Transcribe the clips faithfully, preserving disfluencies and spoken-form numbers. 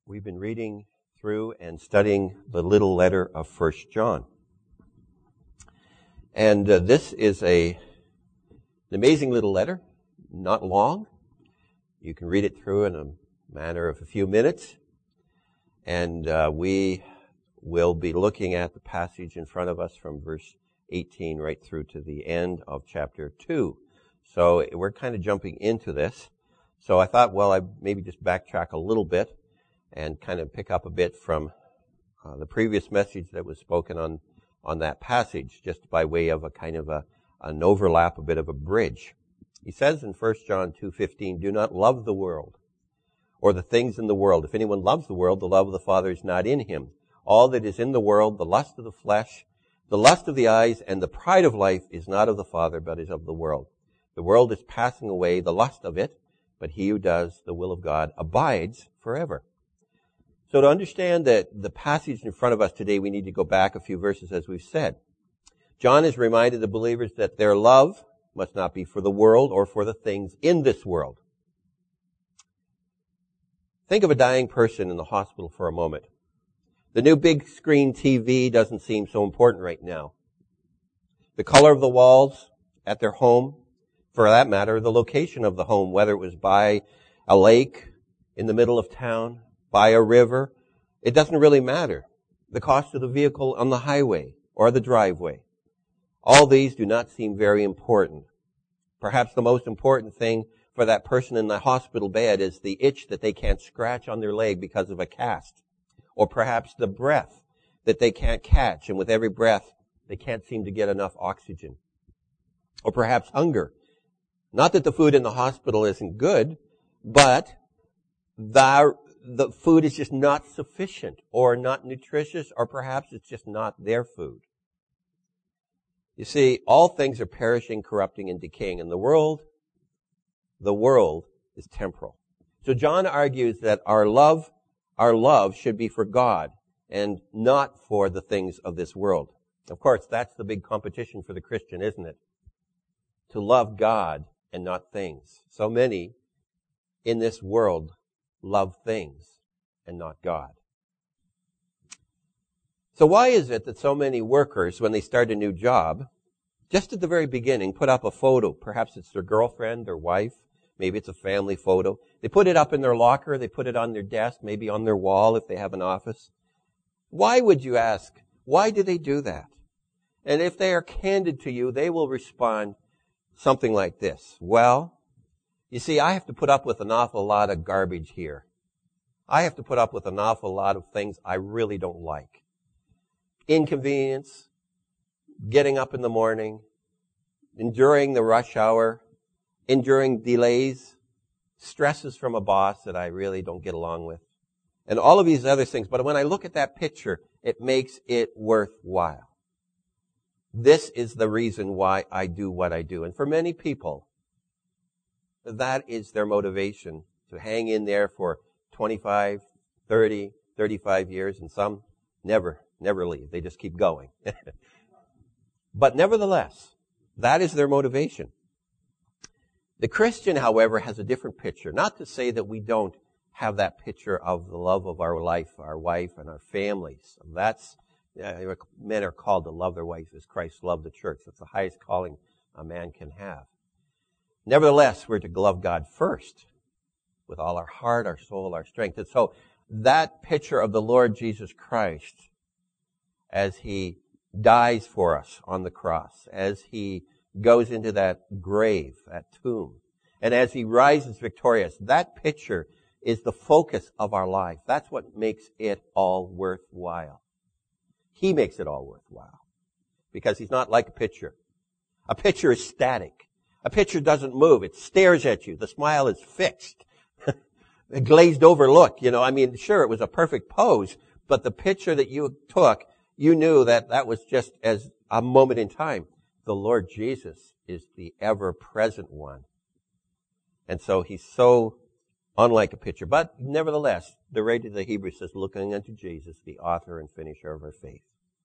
We've been reading through and studying the little letter of First John. And uh, this is a, an amazing little letter, not long. You can read it through in a matter of a few minutes. And uh, we will be looking at the passage in front of us from verse eighteen right through to the end of chapter two. So we're kind of jumping into this. So I thought, well, I'd maybe just backtrack a little bit and kind of pick up a bit from uh, the previous message that was spoken on, on that passage, just by way of a kind of a, an overlap, a bit of a bridge. He says in First John two fifteen, "Do not love the world or the things in the world. If anyone loves the world, the love of the Father is not in him. All that is in the world, the lust of the flesh, the lust of the eyes, and the pride of life is not of the Father, but is of the world. The world is passing away, the lust of it, but he who does the will of God abides forever." So to understand that the passage in front of us today, we need to go back a few verses, as we've said. John has reminded the believers that their love must not be for the world or for the things in this world. Think of a dying person in the hospital for a moment. The new big screen T V doesn't seem so important right now. The color of the walls at their home, for that matter, the location of the home, whether it was by a lake in the middle of town, by a river, it doesn't really matter. The cost of the vehicle on the highway or the driveway. All these do not seem very important. Perhaps the most important thing for that person in the hospital bed is the itch that they can't scratch on their leg because of a cast. Or perhaps the breath that they can't catch, and with every breath, they can't seem to get enough oxygen. Or perhaps hunger. Not that the food in the hospital isn't good, but the, the food is just not sufficient or not nutritious, or perhaps it's just not their food. You see, all things are perishing, corrupting, and decaying. And the world, the world is temporal. So John argues that our love, our love should be for God and not for the things of this world. Of course, that's the big competition for the Christian, isn't it? To love God and not things. So many in this world love things and not God. So why is it that so many workers, when they start a new job, just at the very beginning, put up a photo? Perhaps it's their girlfriend, their wife, maybe it's a family photo. They put it up in their locker, they put it on their desk, maybe on their wall if they have an office. Why, would you ask? Why do they do that? And if they are candid to you, they will respond something like this. Well, you see, I have to put up with an awful lot of garbage here. I have to put up with an awful lot of things I really don't like. Inconvenience, getting up in the morning, enduring the rush hour, enduring delays, stresses from a boss that I really don't get along with, and all of these other things. But when I look at that picture, it makes it worthwhile. This is the reason why I do what I do. And for many people, that is their motivation, to hang in there for twenty-five, thirty, thirty-five years, and some never, never leave. They just keep going. But nevertheless, that is their motivation. The Christian, however, has a different picture. Not to say that we don't have that picture of the love of our life, our wife, and our families. That's, uh, men are called to love their wife as Christ loved the church. That's the highest calling a man can have. Nevertheless, we're to love God first with all our heart, our soul, our strength. And so that picture of the Lord Jesus Christ as he dies for us on the cross, as he goes into that grave, that tomb, and as he rises victorious, that picture is the focus of our life. That's what makes it all worthwhile. He makes it all worthwhile. Because he's not like a picture. A picture is static. A picture doesn't move. It stares at you. The smile is fixed. A glazed over look, you know. I mean, sure, it was a perfect pose, but the picture that you took, you knew that that was just as a moment in time. The Lord Jesus is the ever-present one. And so he's so unlike a picture. But nevertheless, the writer of the Hebrews says, looking unto Jesus, the author and finisher of our faith.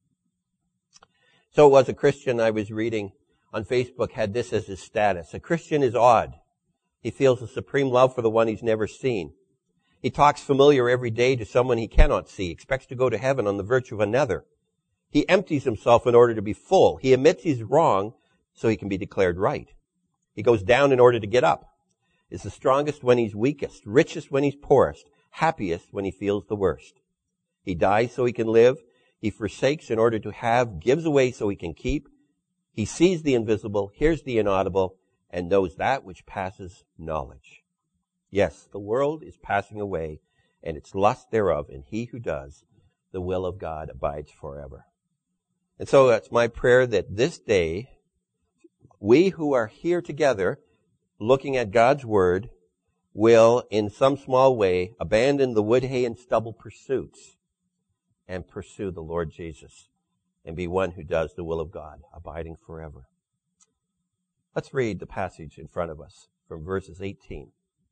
So it was a Christian I was reading on Facebook had this as his status. A Christian is odd. He feels a supreme love for the one he's never seen. He talks familiar every day to someone he cannot see, expects to go to heaven on the virtue of another. He empties himself in order to be full. He admits he's wrong so he can be declared right. He goes down in order to get up. Is the strongest when he's weakest, richest when he's poorest, happiest when he feels the worst. He dies so he can live. He forsakes in order to have, gives away so he can keep. He sees the invisible, hears the inaudible, and knows that which passes knowledge. Yes, the world is passing away, and its lust thereof, and he who does the will of God abides forever. And so it's my prayer that this day, we who are here together, looking at God's Word, will, in some small way, abandon the wood, hay, and stubble pursuits and pursue the Lord Jesus and be one who does the will of God, abiding forever. Let's read the passage in front of us from verses eighteen.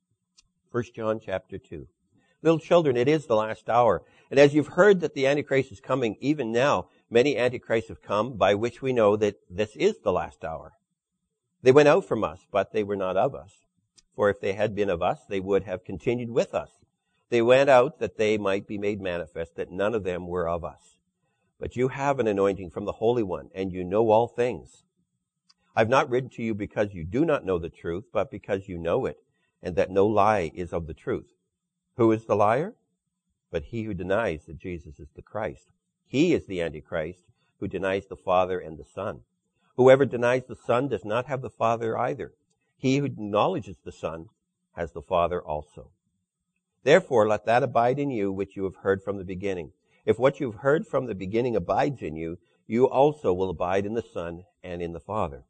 First John chapter two. Little children, it is the last hour. And as you've heard that the Antichrist is coming, even now many Antichrists have come, by which we know that this is the last hour. They went out from us, but they were not of us. For if they had been of us, they would have continued with us. They went out that they might be made manifest, that none of them were of us. But you have an anointing from the Holy One, and you know all things. I've not written to you because you do not know the truth, but because you know it, and that no lie is of the truth. Who is the liar? But he who denies that Jesus is the Christ. He is the Antichrist, who denies the Father and the Son. Whoever denies the Son does not have the Father either. He who acknowledges the Son has the Father also. Therefore, let that abide in you which you have heard from the beginning. If what you've heard from the beginning abides in you, you also will abide in the Son and in the Father.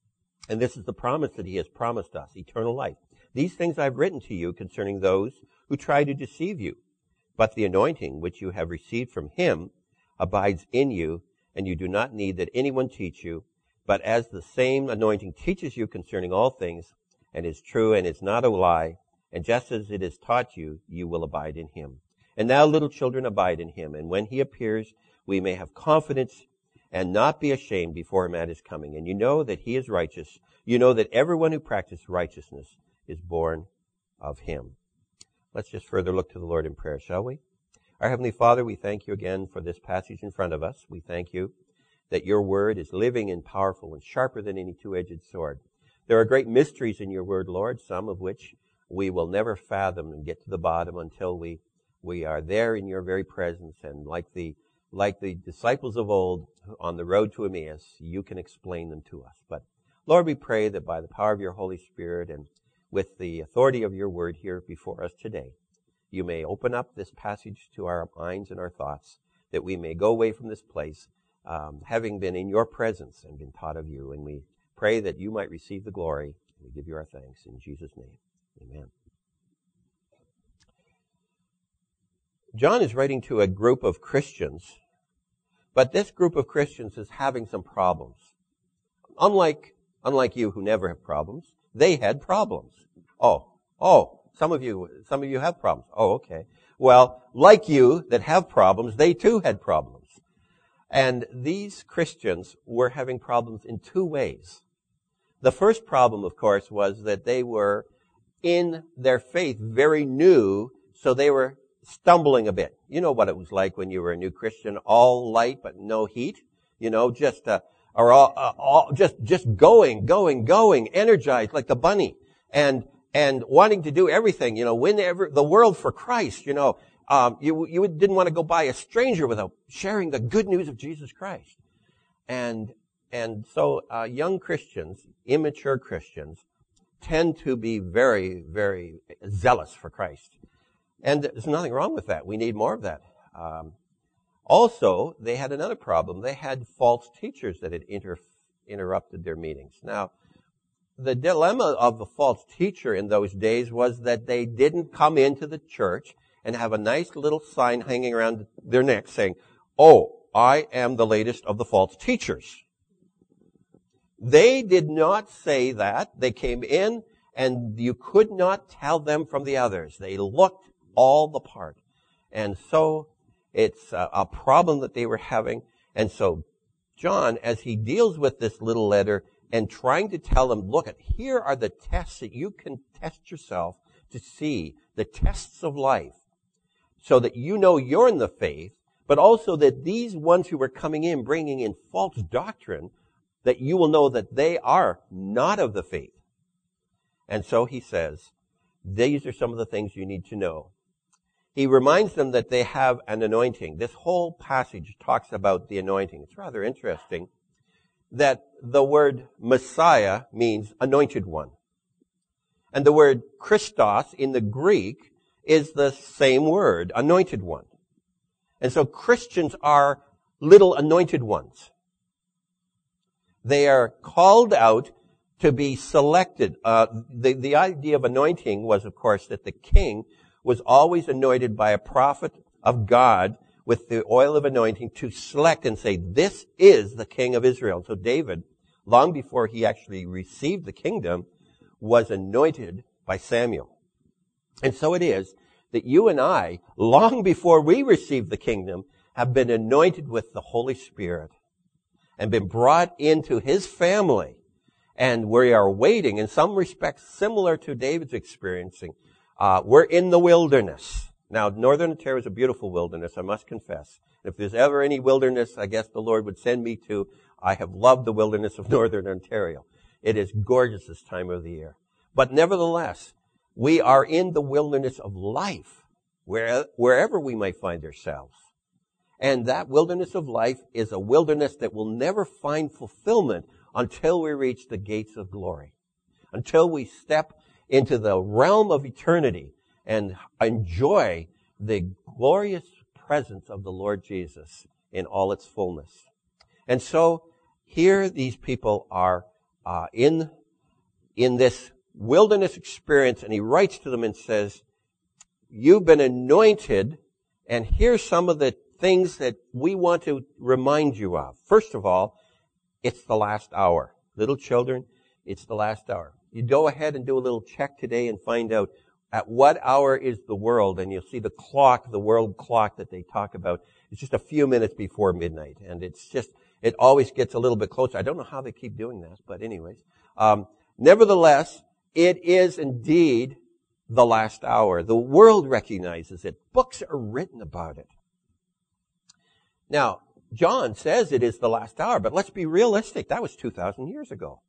And this is the promise that he has promised us, eternal life. These things I've written to you concerning those who try to deceive you. But the anointing which you have received from him abides in you, and you do not need that anyone teach you. But as the same anointing teaches you concerning all things, and is true and is not a lie, and just as it is taught you, you will abide in him. And now, little children, abide in him, and when he appears, we may have confidence and not be ashamed before him at his coming. And you know that he is righteous. You know that everyone who practices righteousness is born of him. Let's just further look to the Lord in prayer, shall we? Our Heavenly Father, we thank you again for this passage in front of us. We thank you that your word is living and powerful and sharper than any two-edged sword. There are great mysteries in your word, Lord, some of which we will never fathom and get to the bottom until we we are there in your very presence. And like the like the disciples of old on the road to Emmaus, you can explain them to us. But Lord, we pray that by the power of your Holy Spirit and with the authority of your word here before us today, you may open up this passage to our minds and our thoughts, that we may go away from this place um, having been in your presence and been taught of you. And we pray that you might receive the glory. We give you our thanks in Jesus' name. Amen. John is writing to a group of Christians, but this group of Christians is having some problems. Unlike, unlike you who never have problems, they had problems. Oh, oh, some of you, some of you have problems. Oh, okay. Well, like you that have problems, they too had problems. And these Christians were having problems in two ways. The first problem, of course, was that they were in their faith very new, so they were stumbling a bit. You know what it was like when you were a new Christian, all light but no heat. You know, just uh, or all, uh, all just just going, going, going, energized like the bunny, and and wanting to do everything. You know, win every, the world for Christ. You know, um, you you didn't want to go by a stranger without sharing the good news of Jesus Christ. And and so uh, young Christians, immature Christians, tend to be very, very zealous for Christ. And there's nothing wrong with that. We need more of that. Um, also, they had another problem. They had false teachers that had inter- interrupted their meetings. Now, the dilemma of the false teacher in those days was that they didn't come into the church and have a nice little sign hanging around their neck saying, "Oh, I am the latest of the false teachers." They did not say that. They came in, and you could not tell them from the others. They looked all the part. And so it's a, a problem that they were having. And so John, as he deals with this little letter and trying to tell them, look, here are the tests that you can test yourself to see the tests of life so that you know you're in the faith, but also that these ones who are coming in, bringing in false doctrine, that you will know that they are not of the faith. And so he says, these are some of the things you need to know. He reminds them that they have an anointing. This whole passage talks about the anointing. It's rather interesting that the word Messiah means anointed one. And the word Christos in the Greek is the same word, anointed one. And so Christians are little anointed ones. They are called out to be selected. Uh, the, the idea of anointing was, of course, that the king was always anointed by a prophet of God with the oil of anointing to select and say, this is the king of Israel. So David, long before he actually received the kingdom, was anointed by Samuel. And so it is that you and I, long before we received the kingdom, have been anointed with the Holy Spirit and been brought into his family. And we are waiting, in some respects similar to David's experiencing. Uh, we're in the wilderness. Now, Northern Ontario is a beautiful wilderness, I must confess. If there's ever any wilderness I guess the Lord would send me to, I have loved the wilderness of Northern Ontario. It is gorgeous this time of the year. But nevertheless, we are in the wilderness of life, where, wherever we might find ourselves. And that wilderness of life is a wilderness that will never find fulfillment until we reach the gates of glory, until we step into the realm of eternity and enjoy the glorious presence of the Lord Jesus in all its fullness. And so here these people are uh, in, in this wilderness experience, and he writes to them and says, you've been anointed, and here's some of the things that we want to remind you of. First of all, it's the last hour. Little children, it's the last hour. You go ahead and do a little check today and find out at what hour is the world, and you'll see the clock, the world clock that they talk about. It's just a few minutes before midnight, and it's just, it always gets a little bit closer. I don't know how they keep doing that, but anyways. Um, nevertheless, it is indeed the last hour. The world recognizes it. Books are written about it. Now, John says it is the last hour, but let's be realistic. That was two thousand years ago.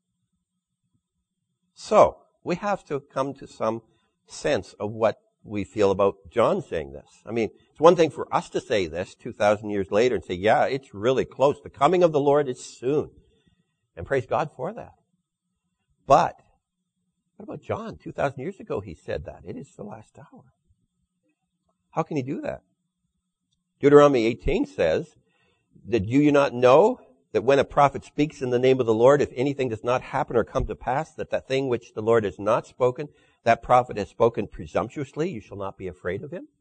So, we have to come to some sense of what we feel about John saying this. I mean, it's one thing for us to say this two thousand years later and say, yeah, it's really close. The coming of the Lord is soon. And praise God for that. But, what about John? two thousand years ago he said that. It is the last hour. How can he do that? Deuteronomy eighteen says, that do you not know that when a prophet speaks in the name of the Lord, if anything does not happen or come to pass, that that thing which the Lord has not spoken, that prophet has spoken presumptuously, you shall not be afraid of him?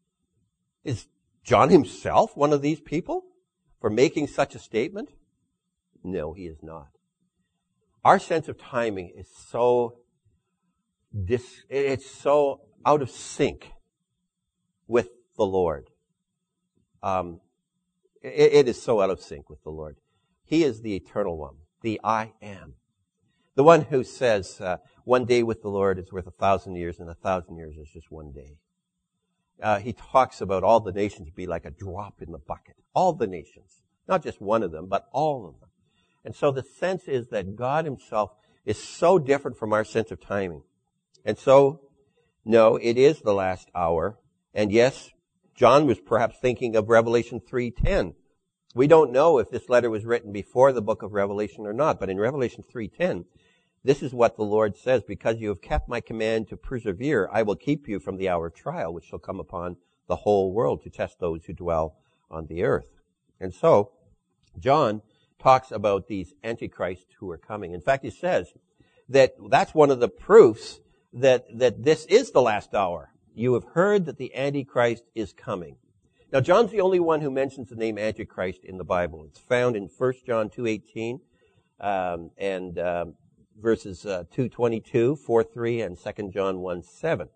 Is John himself one of these people for making such a statement? No, he is not. Our sense of timing is so dis, it's so out of sync with the Lord. Um, it, it is so out of sync with the Lord. He is the eternal one, the I am. The one who says, uh, one day with the Lord is worth a thousand years, and a thousand years is just one day. Uh, he talks about all the nations be like a drop in the bucket. All the nations. Not just one of them, but all of them. And so the sense is that God himself is so different from our sense of timing. And so, no, it is the last hour. And yes, John was perhaps thinking of Revelation three ten. We don't know if this letter was written before the book of Revelation or not, but in Revelation three ten, this is what the Lord says, because you have kept my command to persevere, I will keep you from the hour of trial, which shall come upon the whole world to test those who dwell on the earth. And so, John talks about these antichrists who are coming. In fact, he says that that's one of the proofs that, that this is the last hour. You have heard that the Antichrist is coming. Now, John's the only one who mentions the name Antichrist in the Bible. It's found in First John two eighteen, um, and, um, verses, uh, two twenty-two, four three, and Second John one seven.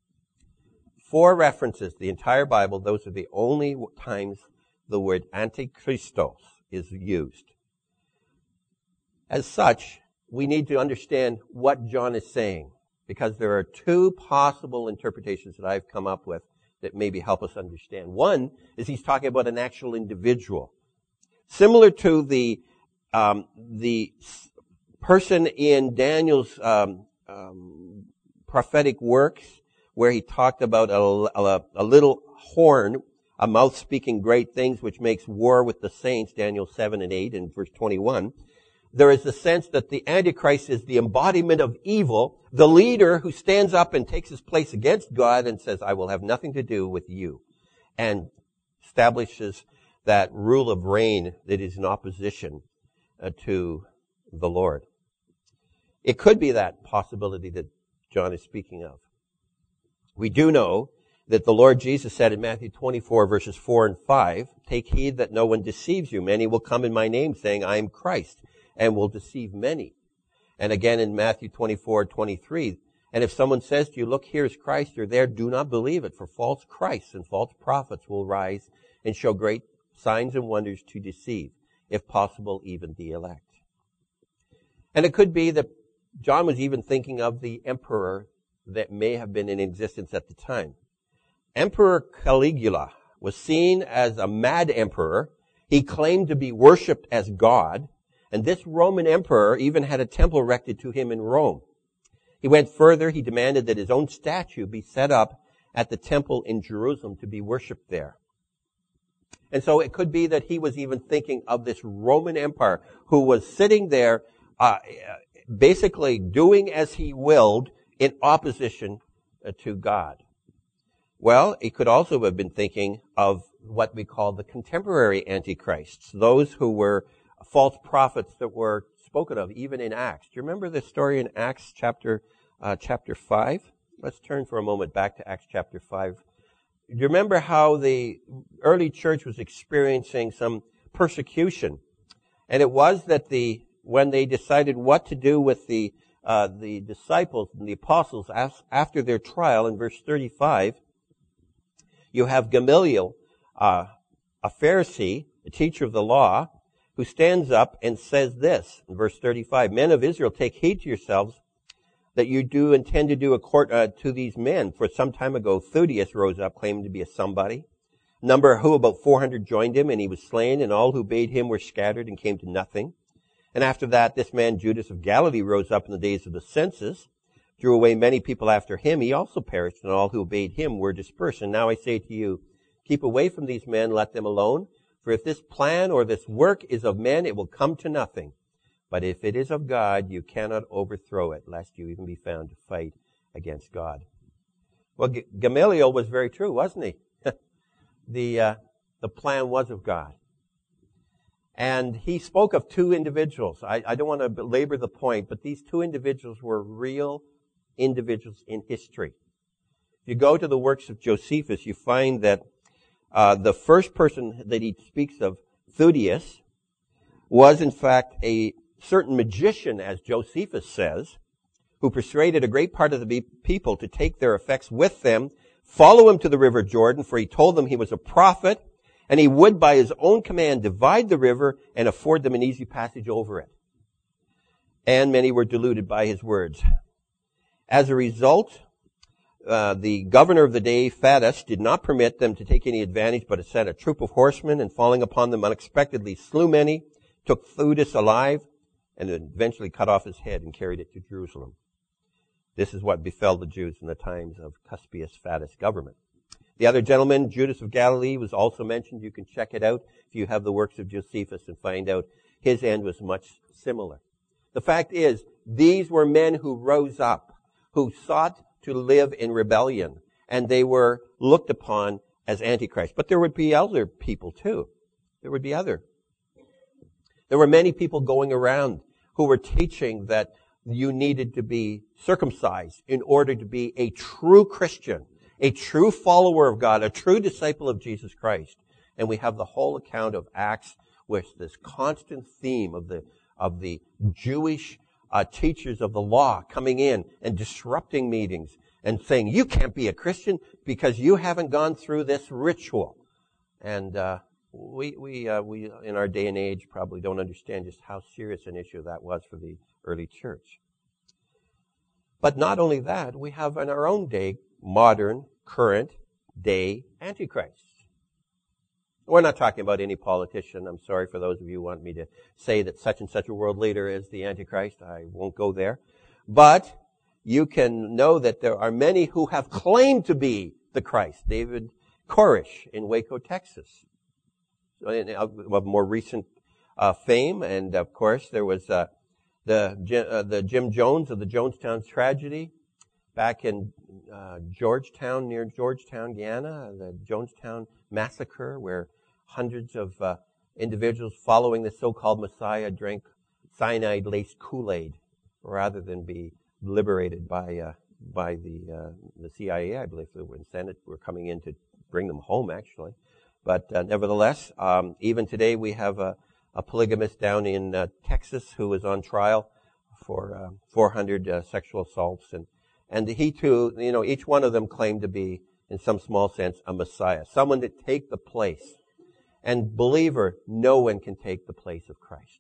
Four references, the entire Bible, those are the only times the word Antichristos is used. As such, we need to understand what John is saying. because there are two possible interpretations that I've come up with that maybe help us understand. One is he's talking about an actual individual. Similar to the um, the person in Daniel's um, um, prophetic works, where he talked about a, a, a little horn, a mouth speaking great things, which makes war with the saints, Daniel seven and eight and verse twenty-one. There is the sense that the Antichrist is the embodiment of evil, the leader who stands up and takes his place against God and says, I will have nothing to do with you, and establishes that rule of reign that is in opposition uh, to the Lord. It could be that possibility that John is speaking of. We do know that the Lord Jesus said in Matthew twenty-four, verses four and five, take heed that no one deceives you. Many will come in my name, saying, I am Christ, and will deceive many. And again in Matthew twenty-four, twenty-three, and if someone says to you, look, here is Christ, or there, do not believe it, for false Christs and false prophets will rise and show great signs and wonders to deceive, if possible, even the elect. And it could be that John was even thinking of the emperor that may have been in existence at the time. Emperor Caligula was seen as a mad emperor. He claimed to be worshipped as God, and this Roman emperor even had a temple erected to him in Rome. He went further. He demanded that his own statue be set up at the temple in Jerusalem to be worshipped there. And so it could be that he was even thinking of this Roman Empire who was sitting there uh, basically doing as he willed in opposition uh, to God. Well, he could also have been thinking of what we call the contemporary antichrists, those who were false prophets that were spoken of even in Acts. Do you remember the story in Acts chapter uh, chapter five? Let's turn for a moment back to Acts chapter five. Do you remember how the early church was experiencing some persecution? And it was that the when they decided what to do with the uh, the disciples and the apostles as, after their trial, in verse thirty-five, you have Gamaliel, uh, a Pharisee, a teacher of the law, who stands up and says this in verse thirty-five, men of Israel, take heed to yourselves that you do intend to do a court uh, to these men. For some time ago, Theudius rose up, claiming to be a somebody. Number who about four hundred joined him, and he was slain, and all who obeyed him were scattered and came to nothing. And after that, this man Judas of Galilee rose up in the days of the census, drew away many people after him. He also perished, and all who obeyed him were dispersed. And now I say to you, keep away from these men, let them alone. For if this plan or this work is of men, it will come to nothing. But if it is of God, you cannot overthrow it, lest you even be found to fight against God. Well, G- Gamaliel was very true, wasn't he? the uh, the plan was of God. And he spoke of two individuals. I, I don't want to belabor the point, but these two individuals were real individuals in history. If you go to the works of Josephus, you find that uh, the first person that he speaks of, Theudius, was in fact a certain magician, as Josephus says, who persuaded a great part of the people to take their effects with them, follow him to the river Jordan, for he told them he was a prophet, and he would by his own command divide the river and afford them an easy passage over it. And many were deluded by his words. As a result, uh, the governor of the day, Thaddeus, did not permit them to take any advantage, but sent a troop of horsemen, and falling upon them unexpectedly slew many, took Theudas alive, and eventually cut off his head and carried it to Jerusalem. This is what befell the Jews in the times of Cuspius Fadus' government. The other gentleman, Judas of Galilee, was also mentioned. You can check it out if you have the works of Josephus and find out his end was much similar. The fact is, these were men who rose up, who sought to live in rebellion, and they were looked upon as antichrist. But there would be other people too. There would be other. There were many people going around who were teaching that you needed to be circumcised in order to be a true Christian, a true follower of God, a true disciple of Jesus Christ. And we have the whole account of Acts with this constant theme of the of the Jewish uh, teachers of the law coming in and disrupting meetings and saying, you can't be a Christian because you haven't gone through this ritual. And uh, we we uh, we in our day and age probably don't understand just how serious an issue that was for the early church. But not only that, we have in our own day, modern, current day Antichrist. We're not talking about any politician. I'm sorry for those of you who want me to say that such and such a world leader is the Antichrist. I won't go there. But you can know that there are many who have claimed to be the Christ. David Koresh in Waco, Texas, of more recent uh, fame. And of course, there was uh, the uh, the Jim Jones of the Jonestown tragedy back in uh, Georgetown, near Georgetown, Guyana, the Jonestown massacre, where hundreds of uh, individuals following the so-called Messiah drank cyanide-laced Kool-Aid rather than be liberated by uh, by the uh, the C I A. I believe they were in Senate. Were coming in to bring them home, actually. But uh, nevertheless, um, even today we have a, a polygamist down in uh, Texas who is on trial for uh, four hundred uh, sexual assaults, and and he too, you know, each one of them claimed to be, in some small sense, a Messiah, someone to take the place. And believer, no one can take the place of Christ.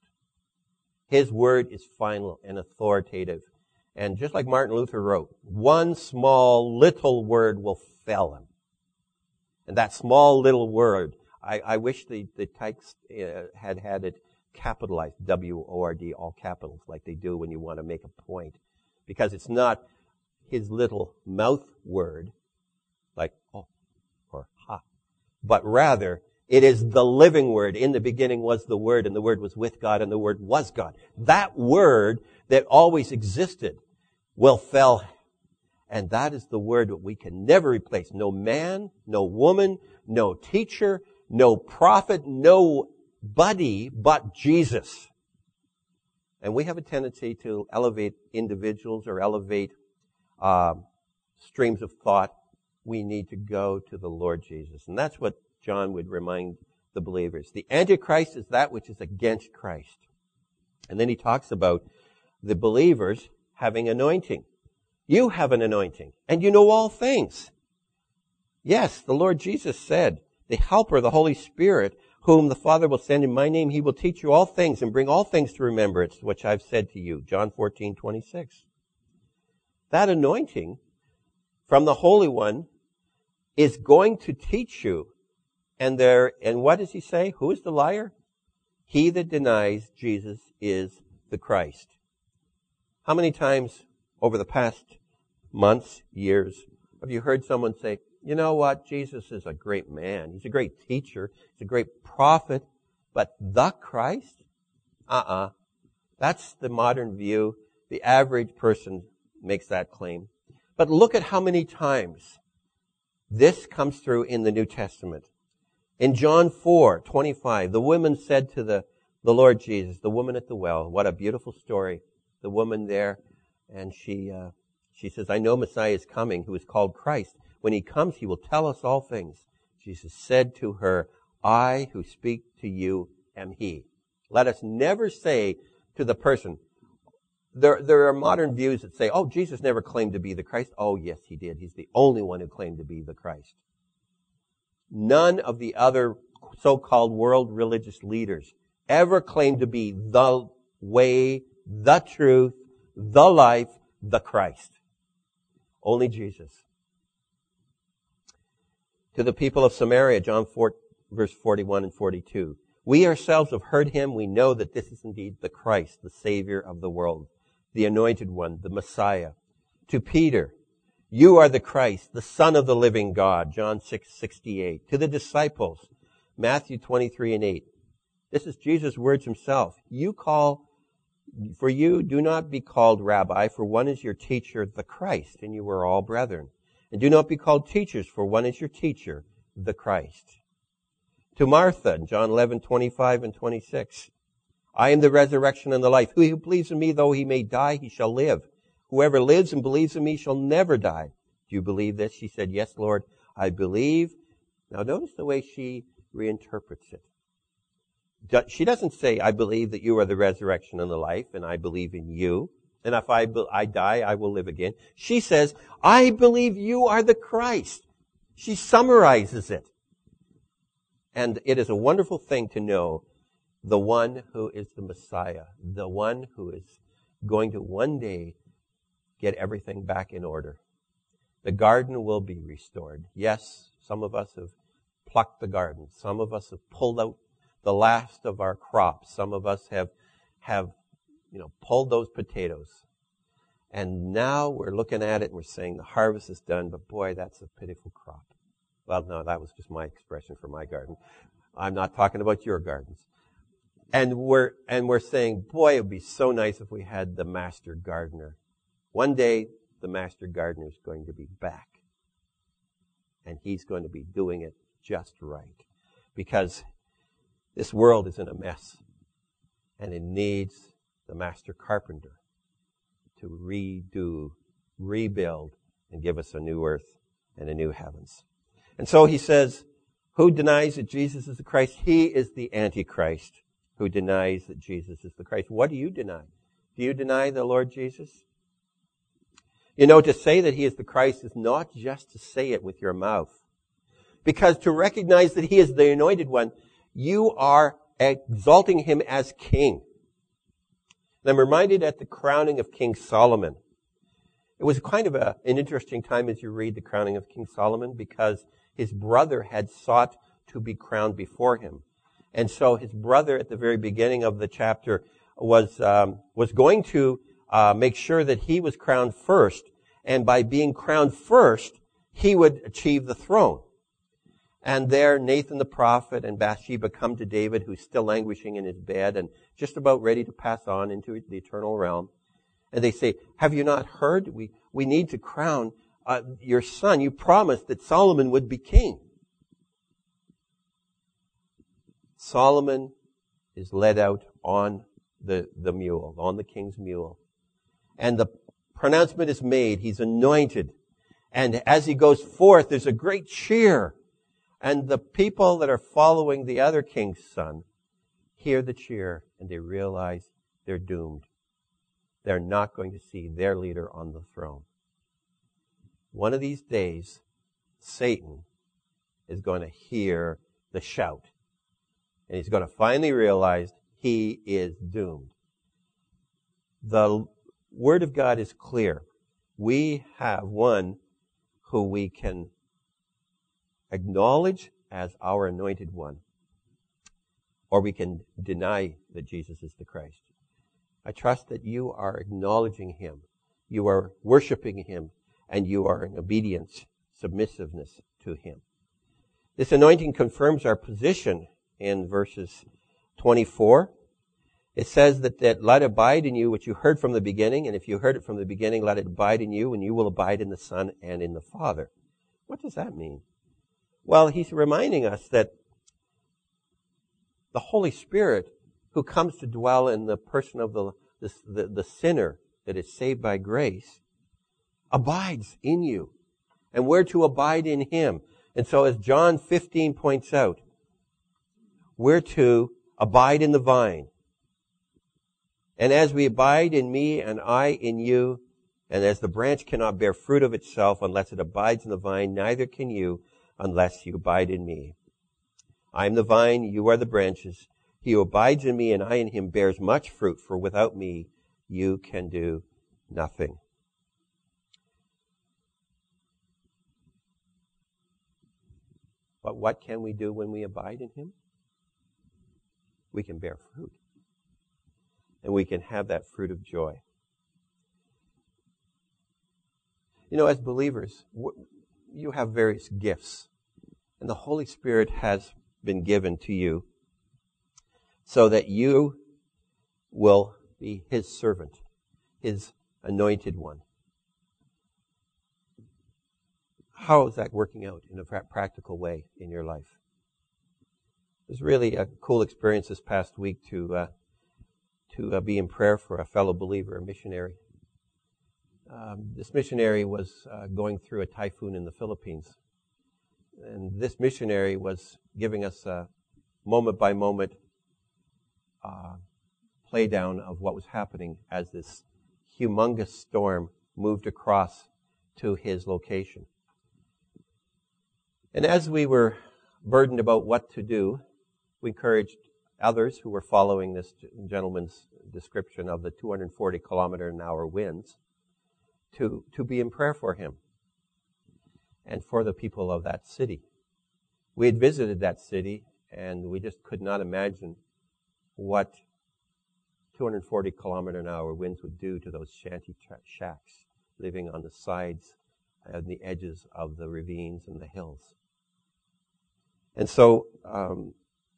His word is final and authoritative. And just like Martin Luther wrote, one small little word will fell him. And that small little word, I, I wish the, the text uh, had had it capitalized, W O R D, all capitals, like they do when you want to make a point. Because it's not his little mouth word, like oh or ha, but rather it is the living word. In the beginning was the Word, and the Word was with God, and the Word was God. That Word that always existed will fell. And that is the Word that we can never replace. No man, no woman, no teacher, no prophet, nobody but Jesus. And we have a tendency to elevate individuals or elevate uh, streams of thought. We need to go to the Lord Jesus. And that's what John would remind the believers. The Antichrist is that which is against Christ. And then he talks about the believers having anointing. You have an anointing, and you know all things. Yes, the Lord Jesus said, the Helper, the Holy Spirit, whom the Father will send in my name, he will teach you all things and bring all things to remembrance, which I've said to you. John fourteen twenty-six. That anointing from the Holy One is going to teach you. And there, and what does he say? Who is the liar? He that denies Jesus is the Christ. How many times over the past months, years, have you heard someone say, you know what, Jesus is a great man. He's a great teacher. He's a great prophet. But the Christ? Uh-uh. That's the modern view. The average person makes that claim. But look at how many times this comes through in the New Testament. In John four twenty-five, the woman said to the, the Lord Jesus, the woman at the well, what a beautiful story. The woman there, and she uh, she says, I know Messiah is coming, who is called Christ. When he comes, he will tell us all things. Jesus said to her, I who speak to you am he. Let us never say to the person, there, there are modern views that say, oh, Jesus never claimed to be the Christ. Oh, yes, he did. He's the only one who claimed to be the Christ. None of the other so-called world religious leaders ever claimed to be the way, the truth, the life, the Christ. Only Jesus. To the people of Samaria, John four, verse forty-one and forty-two. We ourselves have heard him. We know that this is indeed the Christ, the Savior of the world, the Anointed One, the Messiah. To Peter, you are the Christ, the Son of the living God, John six sixty-eight. To the disciples, Matthew twenty-three and eight. This is Jesus' words himself. You call, for you do not be called rabbi, for one is your teacher, the Christ, and you are all brethren. And do not be called teachers, for one is your teacher, the Christ. To Martha, John eleven twenty-five and twenty-six. I am the resurrection and the life. Who believes in me, though he may die, he shall live. Whoever lives and believes in me shall never die. Do you believe this? She said, yes, Lord, I believe. Now notice the way she reinterprets it. She doesn't say, I believe that you are the resurrection and the life, and I believe in you. And if I, I die, I will live again. She says, I believe you are the Christ. She summarizes it. And it is a wonderful thing to know the one who is the Messiah, the one who is going to one day get everything back in order. The garden will be restored. Yes, some of us have plucked the garden. Some of us have pulled out the last of our crops. Some of us have, have, you know, pulled those potatoes. And now we're looking at it and we're saying the harvest is done, but boy, that's a pitiful crop. Well, no, that was just my expression for my garden. I'm not talking about your gardens. And we're, and we're saying, boy, it would be so nice if we had the master gardener. One day, the master gardener is going to be back. And he's going to be doing it just right. Because this world is in a mess. And it needs the master carpenter to redo, rebuild, and give us a new earth and a new heavens. And so he says, who denies that Jesus is the Christ? He is the Antichrist who denies that Jesus is the Christ. What do you deny? Do you deny the Lord Jesus? You know, to say that he is the Christ is not just to say it with your mouth. Because to recognize that he is the anointed one, you are exalting him as king. And I'm reminded at the crowning of King Solomon. It was kind of a, an interesting time as you read the crowning of King Solomon because his brother had sought to be crowned before him. And so his brother at the very beginning of the chapter was, um, was going to uh, make sure that he was crowned first. And by being crowned first, he would achieve the throne. And there Nathan the prophet and Bathsheba come to David, who's still languishing in his bed and just about ready to pass on into the eternal realm. And they say, have you not heard? We, we need to crown uh, your son. You promised that Solomon would be king. Solomon is led out on the, the mule, on the king's mule. And the pronouncement is made. He's anointed. And as he goes forth, there's a great cheer. And the people that are following the other king's son hear the cheer and they realize they're doomed. They're not going to see their leader on the throne. One of these days, Satan is going to hear the shout. And he's going to finally realize he is doomed. The Word of God is clear. We have one who we can acknowledge as our anointed one. Or we can deny that Jesus is the Christ. I trust that you are acknowledging him. You are worshiping him. And you are in obedience, submissiveness to him. This anointing confirms our position in verses twenty-four. It says that, that let abide in you what you heard from the beginning. And if you heard it from the beginning, let it abide in you, and you will abide in the Son and in the Father. What does that mean? Well, he's reminding us that the Holy Spirit, who comes to dwell in the person of the, the, the, the sinner that is saved by grace, abides in you. And we're to abide in him. And so as John fifteen points out, we're to abide in the vine. And as we abide in me and I in you, and as the branch cannot bear fruit of itself unless it abides in the vine, neither can you unless you abide in me. I am the vine, you are the branches. He who abides in me and I in him bears much fruit, for without me you can do nothing. But what can we do when we abide in him? We can bear fruit. And we can have that fruit of joy. You know, as believers, you have various gifts. And the Holy Spirit has been given to you so that you will be his servant, his anointed one. How is that working out in a practical way in your life? It was really a cool experience this past week to uh, to uh, be in prayer for a fellow believer, a missionary. Um, this missionary was uh, going through a typhoon in the Philippines. And this missionary was giving us a moment-by-moment uh, play down of what was happening as this humongous storm moved across to his location. And as we were burdened about what to do, we encouraged others who were following this gentleman's description of the two hundred forty kilometer an hour winds to, to be in prayer for him and for the people of that city. We had visited that city, and we just could not imagine what two hundred forty kilometer an hour winds would do to those shanty tra- shacks living on the sides and the edges of the ravines and the hills. And so, um,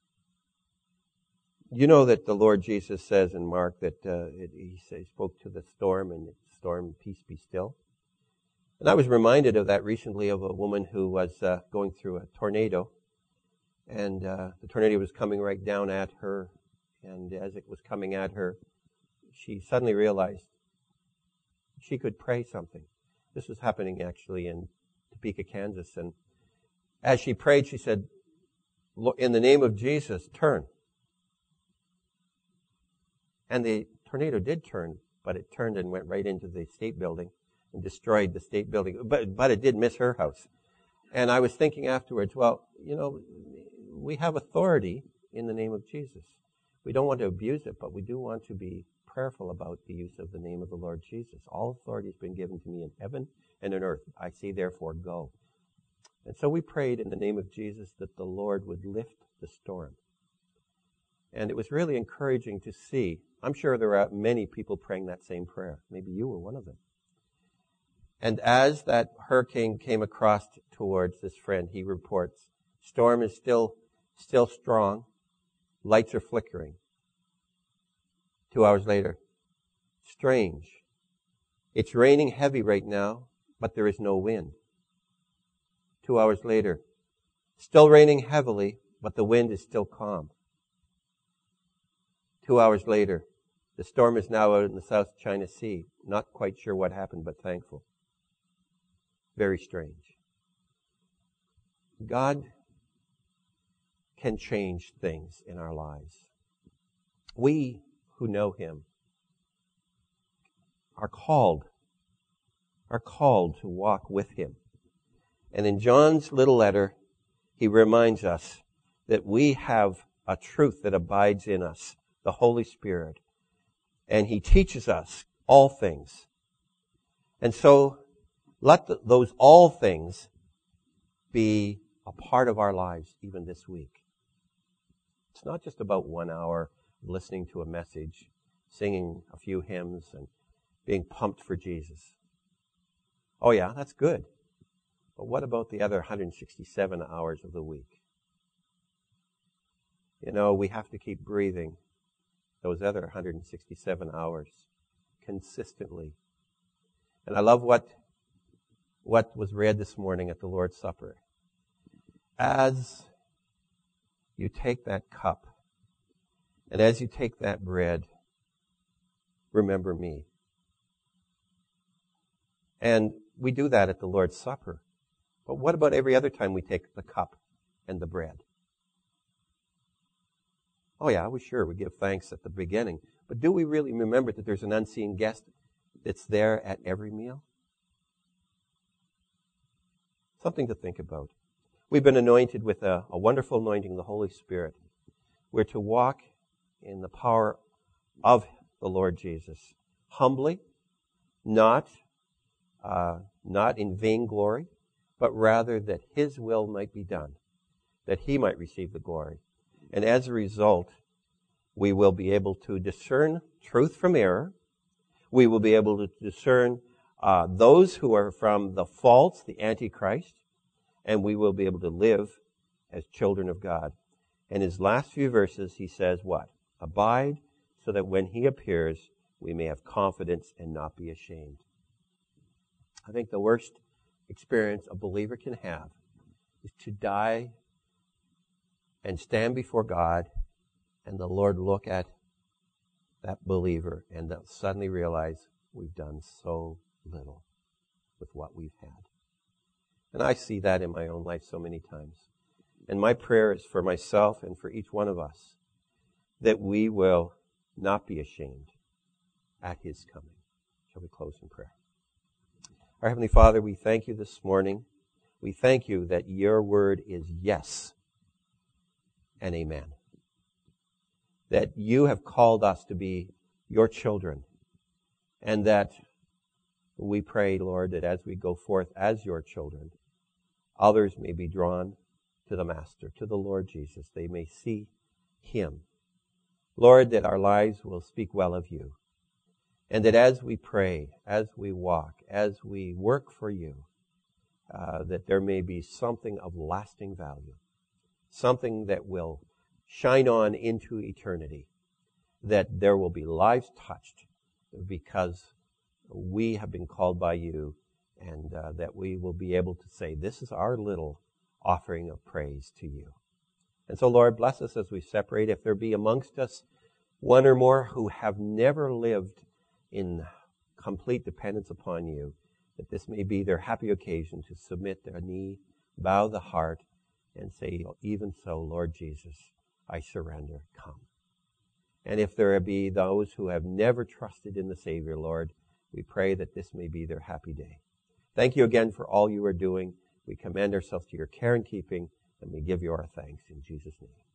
you know that the Lord Jesus says in Mark that uh, it, he, say, spoke to the storm, and the storm, peace be still. And I was reminded of that recently of a woman who was uh, going through a tornado, and uh, the tornado was coming right down at her, and as it was coming at her, she suddenly realized she could pray something. This was happening actually in Topeka, Kansas, and as she prayed, she said, "In the name of Jesus, turn." And the tornado did turn, but it turned and went right into the state building and destroyed the state building. But, but it did miss her house. And I was thinking afterwards, well, you know, we have authority in the name of Jesus. We don't want to abuse it, but we do want to be prayerful about the use of the name of the Lord Jesus. All authority has been given to me in heaven and on earth. I say, therefore, go. And so we prayed in the name of Jesus that the Lord would lift the storm. And it was really encouraging to see. I'm sure there are many people praying that same prayer. Maybe you were one of them. And as that hurricane came across towards this friend, he reports, storm is still, still strong. Lights are flickering. Two hours later, strange. It's raining heavy right now, but there is no wind. Two hours later, still raining heavily, but the wind is still calm. Two hours later, the storm is now out in the South China Sea. Not quite sure what happened, but thankful. Very strange. God can change things in our lives. We who know him are called, are called to walk with him. And in John's little letter, he reminds us that we have a truth that abides in us, the Holy Spirit. And he teaches us all things. And so let the, those all things be a part of our lives even this week. It's not just about one hour listening to a message, singing a few hymns, and being pumped for Jesus. Oh yeah, that's good. But what about the other one hundred sixty-seven hours of the week? You know, we have to keep breathing those other one hundred sixty-seven hours consistently. And I love what, what was read this morning at the Lord's Supper. As you take that cup, and as you take that bread, remember me. And we do that at the Lord's Supper. But what about every other time we take the cup and the bread? Oh yeah, we sure, we give thanks at the beginning. But do we really remember that there's an unseen guest that's there at every meal? Something to think about. We've been anointed with a, a wonderful anointing, the Holy Spirit. We're to walk in the power of the Lord Jesus, humbly, not, uh, not in vainglory, but rather that his will might be done, that he might receive the glory. And as a result, we will be able to discern truth from error. We will be able to discern uh, those who are from the false, the Antichrist, and we will be able to live as children of God. In his last few verses, he says what? Abide, so that when he appears, we may have confidence and not be ashamed. I think the worst experience a believer can have is to die and stand before God, and the Lord look at that believer and they'll suddenly realize we've done so little with what we've had. And I see that in my own life so many times. And my prayer is for myself and for each one of us that we will not be ashamed at his coming. Shall we close in prayer? Our Heavenly Father, we thank you this morning. We thank you that your word is yes and amen. That you have called us to be your children, and that We pray, Lord, that as we go forth as your children, others may be drawn to the Master, to the Lord Jesus. They may see him. Lord, that our lives will speak well of you. And that as we pray, as we walk, as we work for you, uh, that there may be something of lasting value, something that will shine on into eternity, that there will be lives touched because we have been called by you, and uh, that we will be able to say, this is our little offering of praise to you. And so, Lord, bless us as we separate. If there be amongst us one or more who have never lived in complete dependence upon you, that this may be their happy occasion to submit their knee, bow the heart, and say, even so, Lord Jesus, I surrender, come. And if there be those who have never trusted in the Savior, Lord, we pray that this may be their happy day. Thank you again for all you are doing. We commend ourselves to your care and keeping, and we give you our thanks in Jesus' name.